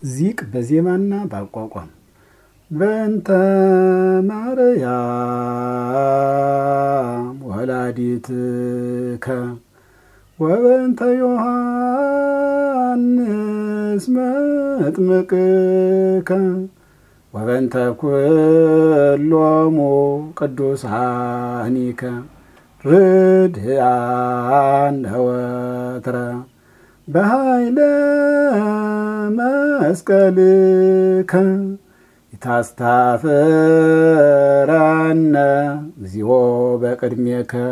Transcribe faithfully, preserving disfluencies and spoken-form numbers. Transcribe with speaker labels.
Speaker 1: ዚቅ በዜማና በአቋቋም በእንተ ማርያም ወላዲትከ ወበእንተ ዮሐንስ መጥምቅከ ወበእንተ ኩሎሙ ቅዱሳኒከ ርድአነ ወትረ በኃይለ መስቀልከ ይታስተፍረነ እግዚኦ በቅድሜከ